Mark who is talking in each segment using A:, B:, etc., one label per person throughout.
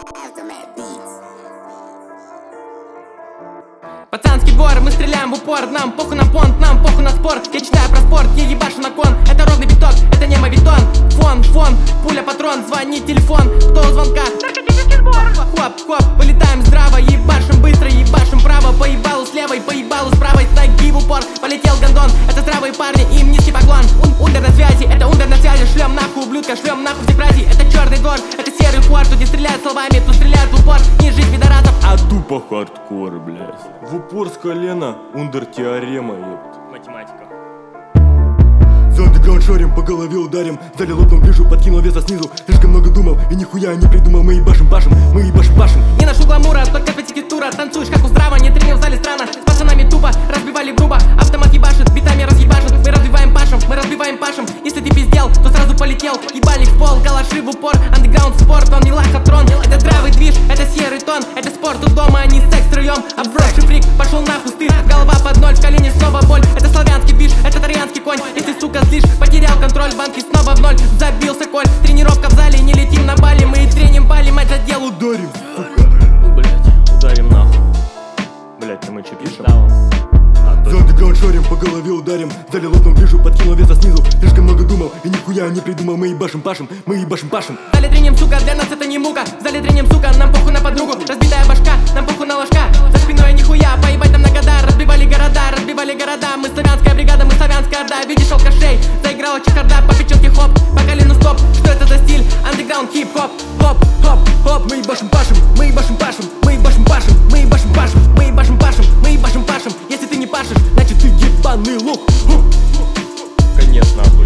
A: Пацанский двор, мы стреляем в упор. Нам похуй на понт, нам похуй на спор. Я читаю про спорт, я ебашу на кон. Это ровный биток, это не мавитон. Фон, пуля, патрон, звонит телефон. Кто у звонка?
B: Наркотический сбор.
A: Хоп, вылетаем здраво. Ебашим быстро, ебашим право. Поебалу с левой, поебалу с правой. С ноги в упор, полетел гондон. Это здравые парни, им низкий поклон. Ундер на связи, это ундер на связи. Шлем нахуй, ублюдка, шлем нахуй всех братьев. Это черный двор, это серый хор. Тут не стреляют словами, тут стреляют в упор. Не жить пидорасов,
C: а тупо хардкор, блядь. В упор с колена, ундер теорема, ёпт.
A: Математика.
D: За андеграунд шорим, по голове ударим. Залил лопнул ближе, подкинул веса снизу. Слишком много думал и нихуя не придумал. Мы ебашим, пашем, мы ебашим, пашем.
A: Не ношу гламура, только пятикитура. Танцуешь как у здрава, не тренил в зале странно. С пацанами тупо, разбивали грубо. Автомат ебашит, битами разъебашит. Мы разбиваем пашем, мы разбиваем пашем. Если ты пиздел, то сразу полетел. Ебальник в пол, калаши в упор. Андеграунд спорт, он не лохотрон. Это здравый движ, это серый тон. Это спорт у дома, а не секс втроем. Обросший фрик, пошел нахуй стыд. Голова под ноль, в колене снова боль. Это славянский движ, это итальянский конь. Если сука злишь, потерял контроль, банки снова в ноль. Забился коль, тренировка в зале, не летим на Бали. Мы и треним палим, это дело
D: Ударим, сука.
C: Блять, ударим нахуй. Блять, а мы че пишем?
D: За андеграунд шорим, по голове ударим. Залил лопнул ближе, подкинул веса снизу. Слишком много думал и нихуя не придумал. Мы ебашим, пашем, мы ебашим, пашем.
A: В зале треним, сука, для нас это не мука. В зале треним, сука, нам похуй на подругу. Разбитая башка, нам похуй на ложка. За спиной нихуя, поебать там на года. Разбивали города, мы славянская бригада, мы славянская орда. Видишь алкашей, заиграла чехарда. По печенке хоп, по колену стоп. Что это за стиль? Андеграунд, хип-хоп.
D: Хоп, мы ебашим, пашем, мы ебашим, пашем, мы ебашим, пашем, мы ебашим, пашем, мы ебашим, пашем, мы ебашим, пашем.
A: Если ты не пашешь,
D: Значит ты ебаный лох.
C: Конец нахуй.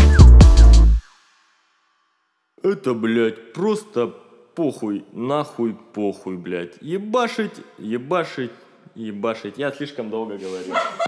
C: Это, блядь, просто похуй, нахуй похуй, блядь. Ебашить. Я слишком долго говорю.